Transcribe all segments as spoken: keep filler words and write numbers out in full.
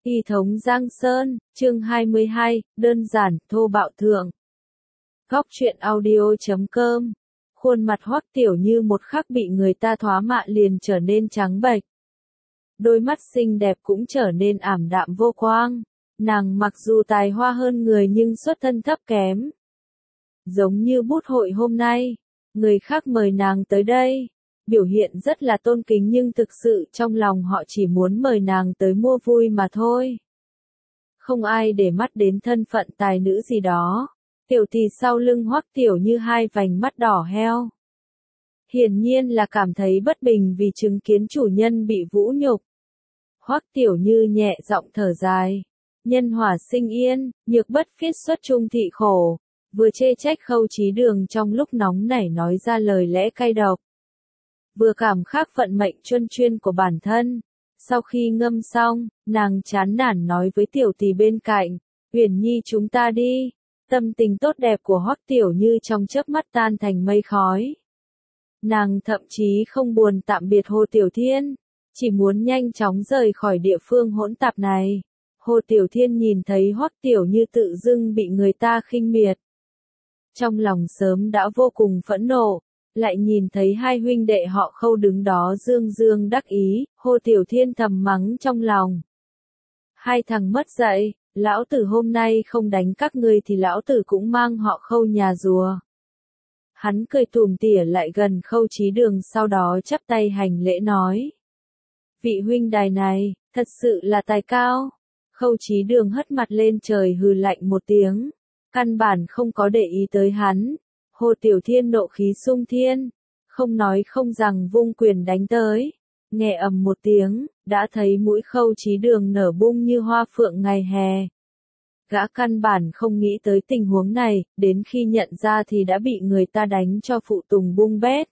Y thống Giang Sơn, chương hai mươi hai, đơn giản, thô bạo thượng. Góc truyện audio chấm com. Khuôn mặt Hoắc Tiểu Như một khắc bị người ta thoá mạ liền trở nên trắng bệch. Đôi mắt xinh đẹp cũng trở nên ảm đạm vô quang. Nàng mặc dù tài hoa hơn người nhưng xuất thân thấp kém. Giống như bút hội hôm nay, người khác mời nàng tới đây, biểu hiện rất là tôn kính nhưng thực sự trong lòng họ chỉ muốn mời nàng tới mua vui mà thôi. Không ai để mắt đến thân phận tài nữ gì đó. Tiểu tỷ sau lưng Hoắc Tiểu Như hai vành mắt đỏ heo. Hiển nhiên là cảm thấy bất bình vì chứng kiến chủ nhân bị vũ nhục. Hoắc Tiểu Như nhẹ giọng thở dài. Nhân hỏa sinh yên, nhược bất khiết xuất trung thị khổ. Vừa chê trách Khâu Chí Đường trong lúc nóng nảy nói ra lời lẽ cay độc. Vừa cảm khắc vận mệnh chuyên chuyên của bản thân. Sau khi ngâm xong, nàng chán nản nói với tiểu tỷ bên cạnh, Uyển Nhi chúng ta đi. Tâm tình tốt đẹp của Hoắc Tiểu Như trong chớp mắt tan thành mây khói. Nàng thậm chí không buồn tạm biệt Hồ Tiểu Thiên, chỉ muốn nhanh chóng rời khỏi địa phương hỗn tạp này. Hồ Tiểu Thiên nhìn thấy Hoắc Tiểu Như tự dưng bị người ta khinh miệt. Trong lòng sớm đã vô cùng phẫn nộ. Lại nhìn thấy hai huynh đệ họ Khâu đứng đó dương dương đắc ý, Hồ Tiểu Thiên thầm mắng trong lòng. Hai thằng mất dạy, lão tử hôm nay không đánh các ngươi thì lão tử cũng mang họ Khâu nhà rùa. Hắn cười tủm tỉa lại gần Khâu Chí Đường sau đó chắp tay hành lễ nói. Vị huynh đài này, thật sự là tài cao. Khâu Chí Đường hất mặt lên trời hừ lạnh một tiếng, căn bản không có để ý tới hắn. Hồ Tiểu Thiên nộ khí sung thiên, không nói không rằng vung quyền đánh tới, nghe ầm một tiếng, đã thấy mũi Khâu Chí Đường nở bung như hoa phượng ngày hè. Gã căn bản không nghĩ tới tình huống này, đến khi nhận ra thì đã bị người ta đánh cho phụ tùng bung bét.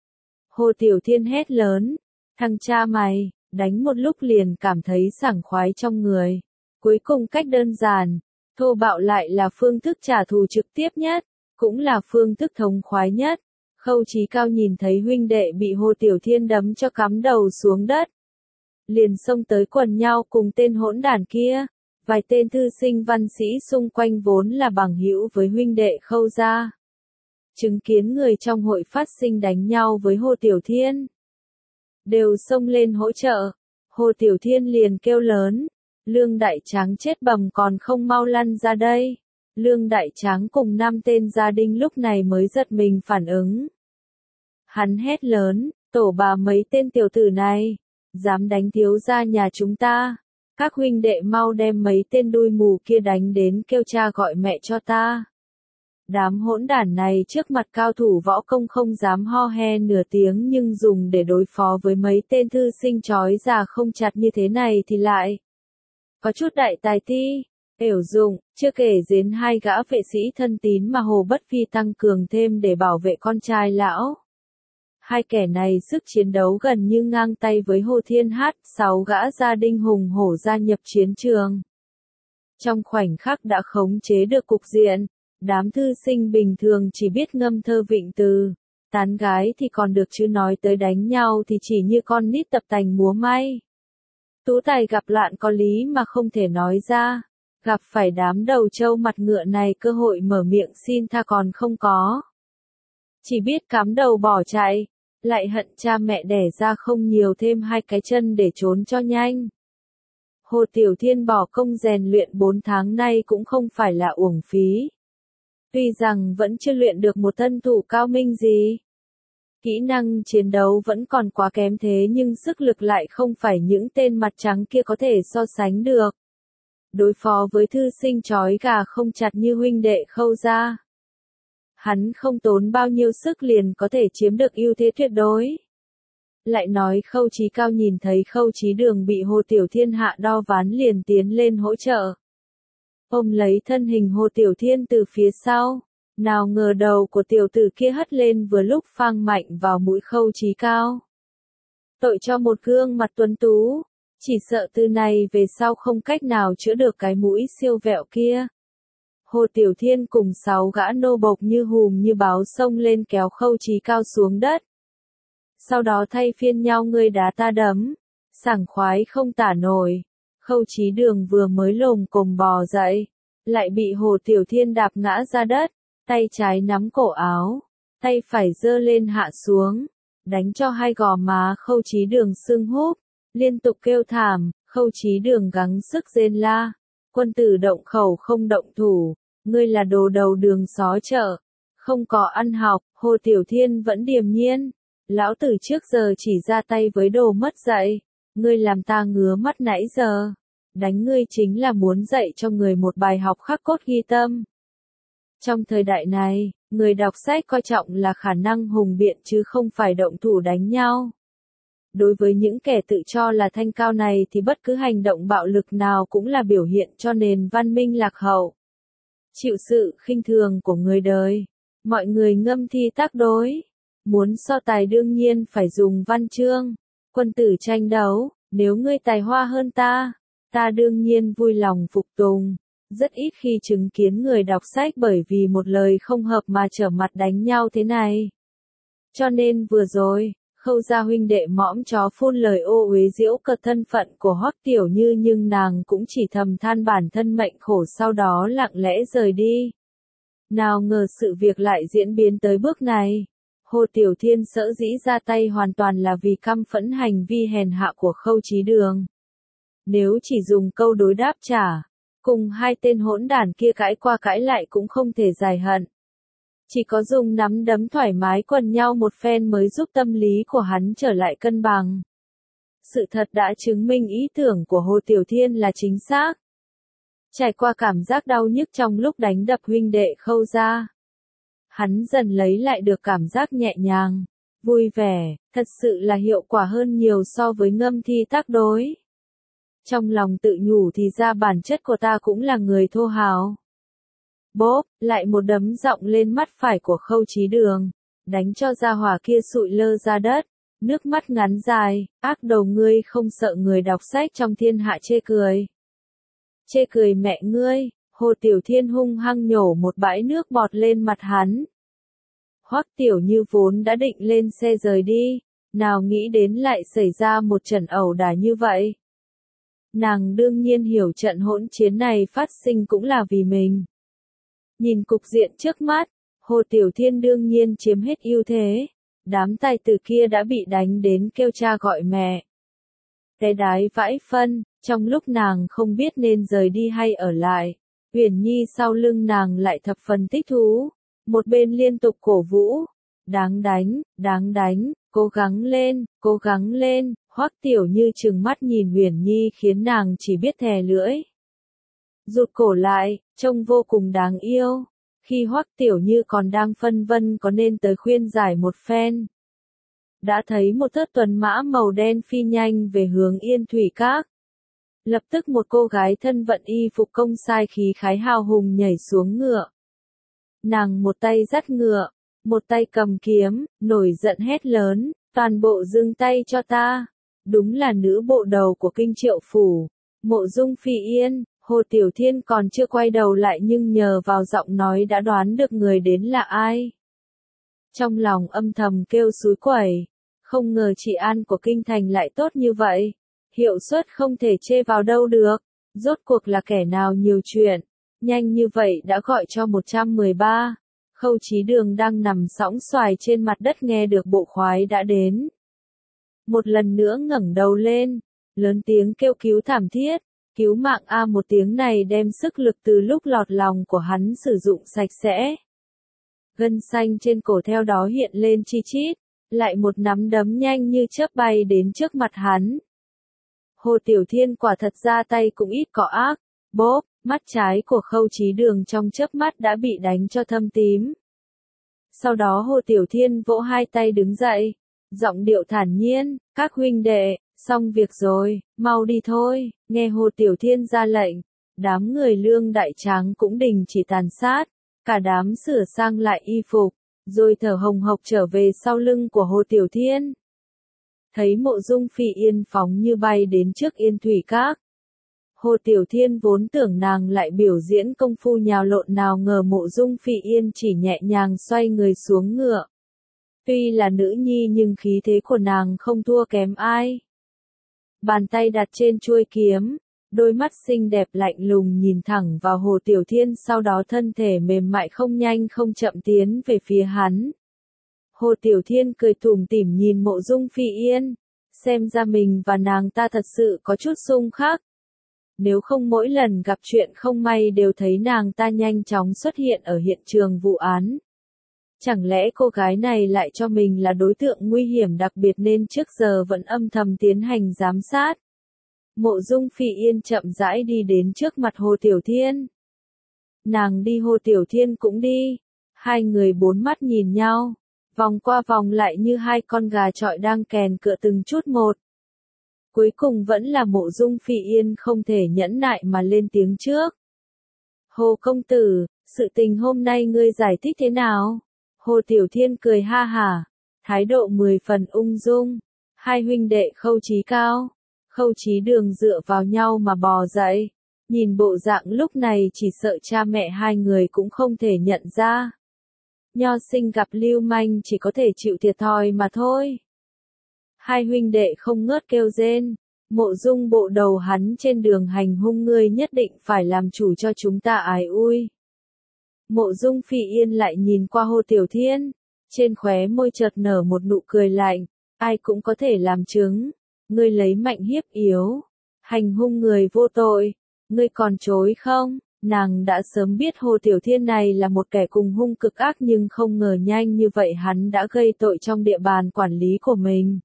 Hồ Tiểu Thiên hét lớn, thằng cha mày, đánh một lúc liền cảm thấy sảng khoái trong người. Cuối cùng cách đơn giản, thô bạo lại là phương thức trả thù trực tiếp nhất. Cũng là phương thức thống khoái nhất. Khâu Chí Cao nhìn thấy huynh đệ bị Hồ Tiểu Thiên đấm cho cắm đầu xuống đất. Liền xông tới quần nhau cùng tên hỗn đản kia. Vài tên thư sinh văn sĩ xung quanh vốn là bằng hữu với huynh đệ Khâu gia. Chứng kiến người trong hội phát sinh đánh nhau với Hồ Tiểu Thiên. Đều xông lên hỗ trợ. Hồ Tiểu Thiên liền kêu lớn. Lương Đại Tráng chết bầm còn không mau lăn ra đây. Lương Đại Tráng cùng năm tên gia đình lúc này mới giật mình phản ứng. Hắn hét lớn, tổ bà mấy tên tiểu tử này, dám đánh thiếu gia nhà chúng ta. Các huynh đệ mau đem mấy tên đuôi mù kia đánh đến kêu cha gọi mẹ cho ta. Đám hỗn đản này trước mặt cao thủ võ công không dám ho he nửa tiếng nhưng dùng để đối phó với mấy tên thư sinh trói già không chặt như thế này thì lại có chút đại tài ti. Ểu dụng, chưa kể đến hai gã vệ sĩ thân tín mà Hồ Bất Phi tăng cường thêm để bảo vệ con trai lão. Hai kẻ này sức chiến đấu gần như ngang tay với Hồ Thiên Hát, sáu gã gia đình hùng hổ gia nhập chiến trường. Trong khoảnh khắc đã khống chế được cục diện, đám thư sinh bình thường chỉ biết ngâm thơ vịnh từ, tán gái thì còn được chứ nói tới đánh nhau thì chỉ như con nít tập tành múa may. Tú tài gặp loạn có lý mà không thể nói ra. Gặp phải đám đầu trâu mặt ngựa này cơ hội mở miệng xin tha còn không có. Chỉ biết cắm đầu bỏ chạy, lại hận cha mẹ đẻ ra không nhiều thêm hai cái chân để trốn cho nhanh. Hồ Tiểu Thiên bỏ công rèn luyện bốn tháng nay cũng không phải là uổng phí. Tuy rằng vẫn chưa luyện được một thân thủ cao minh gì. Kỹ năng chiến đấu vẫn còn quá kém thế nhưng sức lực lại không phải những tên mặt trắng kia có thể so sánh được. Đối phó với thư sinh trói gà không chặt như huynh đệ Khâu gia. Hắn không tốn bao nhiêu sức liền có thể chiếm được ưu thế tuyệt đối. Lại nói Khâu Chí Cao nhìn thấy Khâu Chí Đường bị Hồ Tiểu Thiên hạ đo ván liền tiến lên hỗ trợ. Ôm lấy thân hình Hồ Tiểu Thiên từ phía sau. Nào ngờ đầu của tiểu tử kia hất lên vừa lúc phang mạnh vào mũi Khâu Chí Cao. Tội cho một gương mặt tuấn tú. Chỉ sợ từ này về sau không cách nào chữa được cái mũi siêu vẹo kia. Hồ Tiểu Thiên cùng sáu gã nô bộc như hùm như báo xông lên kéo Khâu Chí Cao xuống đất. Sau đó thay phiên nhau ngươi đá ta đấm, sảng khoái không tả nổi. Khâu Chí Đường vừa mới lồm cồm bò dậy, lại bị Hồ Tiểu Thiên đạp ngã ra đất, tay trái nắm cổ áo, tay phải giơ lên hạ xuống, đánh cho hai gò má Khâu Chí Đường sưng húp, liên tục kêu thảm. Khâu Chí Đường gắng sức rên la, quân tử động khẩu không động thủ, ngươi là đồ đầu đường xó chợ, không có ăn học. Hồ Tiểu Thiên vẫn điềm nhiên, lão tử trước giờ chỉ ra tay với đồ mất dạy, ngươi làm ta ngứa mắt nãy giờ, đánh ngươi chính là muốn dạy cho người một bài học khắc cốt ghi tâm. Trong thời đại này, người đọc sách coi trọng là khả năng hùng biện chứ không phải động thủ đánh nhau. Đối với những kẻ tự cho là thanh cao này thì bất cứ hành động bạo lực nào cũng là biểu hiện cho nền văn minh lạc hậu. Chịu sự khinh thường của người đời, mọi người ngâm thi tác đối. Muốn so tài đương nhiên phải dùng văn chương. Quân tử tranh đấu, nếu ngươi tài hoa hơn ta, ta đương nhiên vui lòng phục tùng. Rất ít khi chứng kiến người đọc sách bởi vì một lời không hợp mà trở mặt đánh nhau thế này. Cho nên vừa rồi, Khâu gia huynh đệ mõm chó phun lời ô uế giễu cợt thân phận của Hoắc Tiểu Như, nhưng nàng cũng chỉ thầm than bản thân mệnh khổ, sau đó lặng lẽ rời đi. Nào ngờ sự việc lại diễn biến tới bước này. Hồ Tiểu Thiên sở dĩ ra tay hoàn toàn là vì căm phẫn hành vi hèn hạ của Khâu Chí Đường. Nếu chỉ dùng câu đối đáp trả, cùng hai tên hỗn đản kia cãi qua cãi lại cũng không thể giải hận. Chỉ có dùng nắm đấm thoải mái quần nhau một phen mới giúp tâm lý của hắn trở lại cân bằng. Sự thật đã chứng minh ý tưởng của Hồ Tiểu Thiên là chính xác. Trải qua cảm giác đau nhức trong lúc đánh đập huynh đệ Khâu gia, hắn dần lấy lại được cảm giác nhẹ nhàng, vui vẻ, thật sự là hiệu quả hơn nhiều so với ngâm thi tác đối. Trong lòng tự nhủ thì ra bản chất của ta cũng là người thô hào. Bốp, lại một đấm giọng lên mắt phải của Khâu Chí Đường, đánh cho gia hỏa kia sụi lơ ra đất, nước mắt ngắn dài, ác đầu ngươi không sợ người đọc sách trong thiên hạ chê cười. Chê cười mẹ ngươi. Hồ Tiểu Thiên hung hăng nhổ một bãi nước bọt lên mặt hắn. Hoắc Tiểu Như vốn đã định lên xe rời đi, nào nghĩ đến lại xảy ra một trận ẩu đả như vậy. Nàng đương nhiên hiểu trận hỗn chiến này phát sinh cũng là vì mình. Nhìn cục diện trước mắt, Hồ Tiểu Thiên đương nhiên chiếm hết ưu thế. Đám tài tử kia đã bị đánh đến kêu cha gọi mẹ. Té đái vãi phân, trong lúc nàng không biết nên rời đi hay ở lại, Uyển Nhi sau lưng nàng lại thập phần thích thú. Một bên liên tục cổ vũ. Đáng đánh, đáng đánh, cố gắng lên, cố gắng lên. Hoắc Tiểu Như trừng mắt nhìn Uyển Nhi khiến nàng chỉ biết thè lưỡi. Rụt cổ lại, trông vô cùng đáng yêu. Khi Hoắc Tiểu Như còn đang phân vân có nên tới khuyên giải một phen, đã thấy một thớt tuần mã màu đen phi nhanh về hướng Yên Thủy Các. Lập tức một cô gái thân vận y phục công sai khí khái hào hùng nhảy xuống ngựa. Nàng một tay dắt ngựa, một tay cầm kiếm, nổi giận hét lớn, toàn bộ dừng tay cho ta. Đúng là nữ bộ đầu của Kinh Triệu Phủ, Mộ Dung Phi Yên. Hồ Tiểu Thiên còn chưa quay đầu lại nhưng nhờ vào giọng nói đã đoán được người đến là ai. Trong lòng âm thầm kêu xúi quẩy, không ngờ trị an của kinh thành lại tốt như vậy, hiệu suất không thể chê vào đâu được. Rốt cuộc là kẻ nào nhiều chuyện, nhanh như vậy đã gọi cho một trăm mười ba. Khâu Chí Đường đang nằm sõng xoài trên mặt đất nghe được bộ khoái đã đến. Một lần nữa ngẩng đầu lên, lớn tiếng kêu cứu thảm thiết. Cứu mạng a, một tiếng này đem sức lực từ lúc lọt lòng của hắn sử dụng sạch sẽ. Gân xanh trên cổ theo đó hiện lên chi chít, lại một nắm đấm nhanh như chớp bay đến trước mặt hắn. Hồ Tiểu Thiên quả thật ra tay cũng ít có ác, bốp, mắt trái của Khâu Chí Đường trong chớp mắt đã bị đánh cho thâm tím. Sau đó Hồ Tiểu Thiên vỗ hai tay đứng dậy, giọng điệu thản nhiên, các huynh đệ, xong việc rồi, mau đi thôi. Nghe Hồ Tiểu Thiên ra lệnh, đám người Lương Đại Tráng cũng đình chỉ tàn sát, cả đám sửa sang lại y phục, rồi thở hồng hộc trở về sau lưng của Hồ Tiểu Thiên. Thấy Mộ Dung Phi Yên phóng như bay đến trước Yên Thủy Các. Hồ Tiểu Thiên vốn tưởng nàng lại biểu diễn công phu nhào lộn, nào ngờ Mộ Dung Phi Yên chỉ nhẹ nhàng xoay người xuống ngựa. Tuy là nữ nhi nhưng khí thế của nàng không thua kém ai. Bàn tay đặt trên chuôi kiếm, Đôi mắt xinh đẹp lạnh lùng nhìn thẳng vào Hồ Tiểu Thiên, sau đó thân thể mềm mại không nhanh không chậm tiến về phía hắn. Hồ Tiểu Thiên cười tủm tỉm nhìn Mộ Dung Phi Yên, xem ra mình và nàng ta thật sự có chút xung khắc. Nếu không mỗi lần gặp chuyện không may đều thấy nàng ta nhanh chóng xuất hiện ở hiện trường vụ án. Chẳng lẽ cô gái này lại cho mình là đối tượng nguy hiểm đặc biệt nên trước giờ vẫn âm thầm tiến hành giám sát. Mộ Dung Phi Yên chậm rãi đi đến trước mặt Hồ Tiểu Thiên. Nàng đi Hồ Tiểu Thiên cũng đi. Hai người bốn mắt nhìn nhau, vòng qua vòng lại như hai con gà chọi đang kèn cựa từng chút một. Cuối cùng vẫn là Mộ Dung Phi Yên không thể nhẫn nại mà lên tiếng trước. Hồ công tử, sự tình hôm nay ngươi giải thích thế nào? Hồ Tiểu Thiên cười ha hả, thái độ mười phần ung dung. Hai huynh đệ Khâu Chí Cao, Khâu Chí Đường dựa vào nhau mà bò dậy. Nhìn bộ dạng lúc này chỉ sợ cha mẹ hai người cũng không thể nhận ra. Nho sinh gặp lưu manh chỉ có thể chịu thiệt thòi mà thôi. Hai huynh đệ không ngớt kêu rên. Mộ Dung bộ đầu hắn trên đường hành hung ngươi nhất định phải làm chủ cho chúng ta ái ui. Mộ Dung Phi Yên lại nhìn qua Hồ Tiểu Thiên, trên khóe môi chợt nở một nụ cười lạnh, ai cũng có thể làm chứng, ngươi lấy mạnh hiếp yếu, hành hung người vô tội, ngươi còn chối không? Nàng đã sớm biết Hồ Tiểu Thiên này là một kẻ cùng hung cực ác nhưng không ngờ nhanh như vậy hắn đã gây tội trong địa bàn quản lý của mình.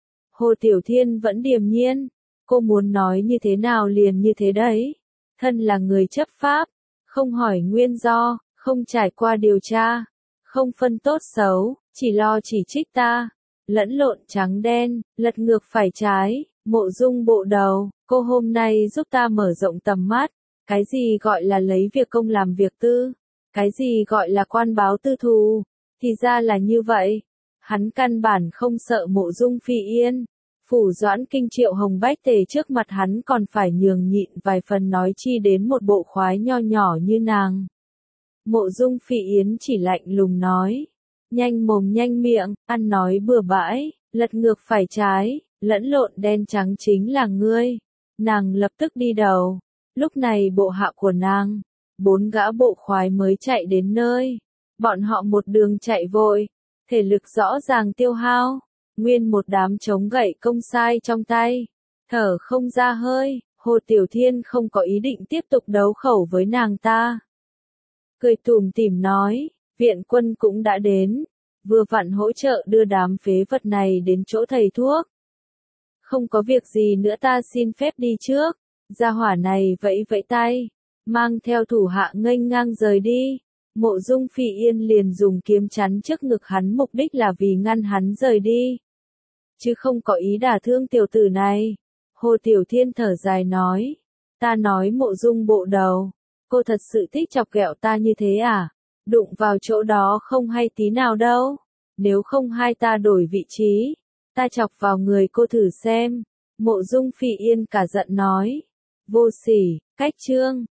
Hồ Tiểu Thiên vẫn điềm nhiên, cô muốn nói như thế nào liền như thế đấy, thân là người chấp pháp, không hỏi nguyên do, không trải qua điều tra, không phân tốt xấu, chỉ lo chỉ trích ta, lẫn lộn trắng đen, lật ngược phải trái. Mộ Dung bộ đầu, cô hôm nay giúp ta mở rộng tầm mắt, cái gì gọi là lấy việc công làm việc tư, cái gì gọi là quan báo tư thù, thì ra là như vậy. Hắn căn bản không sợ Mộ Dung Phi Yên. Phủ Doãn Kinh Triệu Hồng Bách Tề trước mặt hắn còn phải nhường nhịn vài phần nói chi đến một bộ khoái nho nhỏ như nàng. Mộ Dung Phi Yến chỉ lạnh lùng nói, nhanh mồm nhanh miệng, ăn nói bừa bãi, lật ngược phải trái, lẫn lộn đen trắng chính là ngươi. Nàng lập tức đi đầu. Lúc này bộ hạ của nàng, bốn gã bộ khoái mới chạy đến nơi. Bọn họ một đường chạy vội, thể lực rõ ràng tiêu hao, nguyên một đám chống gậy công sai trong tay, thở không ra hơi. Hồ Tiểu Thiên không có ý định tiếp tục đấu khẩu với nàng ta. Cười tủm tỉm nói, viện quân cũng đã đến, vừa vặn hỗ trợ đưa đám phế vật này đến chỗ thầy thuốc. Không có việc gì nữa ta xin phép đi trước. Gia hỏa này vẫy vẫy tay, mang theo thủ hạ nghênh ngang rời đi. Mộ Dung Phi Yên liền dùng kiếm chắn trước ngực hắn, mục đích là vì ngăn hắn rời đi, chứ không có ý đả thương tiểu tử này. Hồ Tiểu Thiên thở dài nói, ta nói Mộ Dung bộ đầu, cô thật sự thích chọc ghẹo ta như thế à? Đụng vào chỗ đó không hay tí nào đâu. Nếu không hai ta đổi vị trí, ta chọc vào người cô thử xem. Mộ Dung Phi Yên cả giận nói, vô sỉ, cách trương.